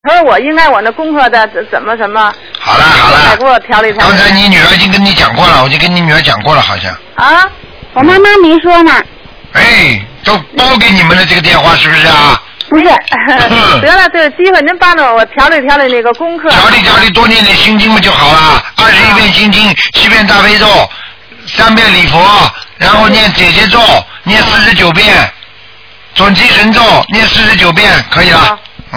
他说我应该我那功课的怎么什么？ 好了， 再给我调理调理。 刚才你女儿已经跟你讲过了，我就跟你女儿讲过了，好像。 啊， 我妈妈没说呢。 哎，都包给你们的这个电话是不是啊？ 不是。 得了，这个机会您帮着我调理调理那个功课。 调理，多念点心经嘛就好了。21遍心经，7遍大悲咒，3遍礼佛，然后念姐姐咒，念49遍，准提神咒念49遍，可以了。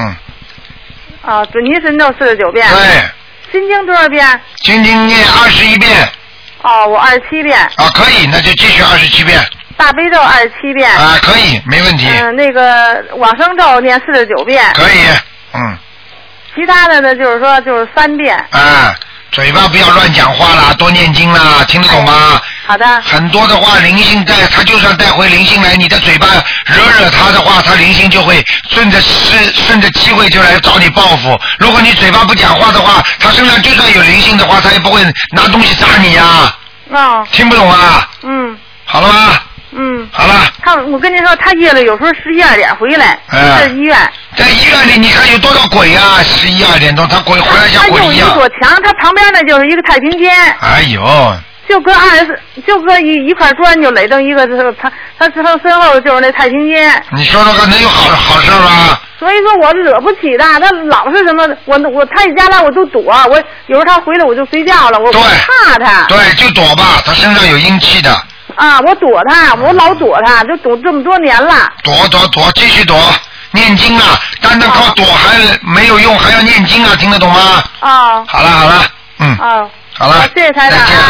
准提神咒49遍。 对。 心经多少遍？ 心经念21遍。 我27遍。 可以，那就继续27遍。 大悲咒27遍。 可以，没问题。 那个往生咒念49遍。 可以， 其他的呢，就是说就是3遍。 嘴巴不要乱讲话啦，多念经啦，听得懂吗？ 好的。 很多的话，灵性带他就算带回灵性来，你的嘴巴惹他的话，他灵性就会顺着机会就来找你报复。如果你嘴巴不讲话的话，他身上就算有灵性的话，他也不会拿东西砸你呀。听不懂啊？好了吗？好了。 我跟您说，他夜里有时候11、12点回来，在医院。 在医院里，你看有多少鬼啊！11、12点钟，他鬼回来像鬼一样。 他有一堵墙，他旁边呢就是一个太平间。 哎呦！ 就搁一块砖就垒成一个，他身后就是那太平间。 你说那个能有好事吗？ 所以说我惹不起的，他老是什么，他一家来我都躲，我有时候他回来我就睡觉了，我怕他。 对，就躲吧，他身上有阴气的。 我躲他，我老躲他，就躲这么多年了。 躲，继续躲，念经啊！单单靠躲还没有用，还要念经啊！听得懂吗？ 好了。 好了， 好了，谢谢台长。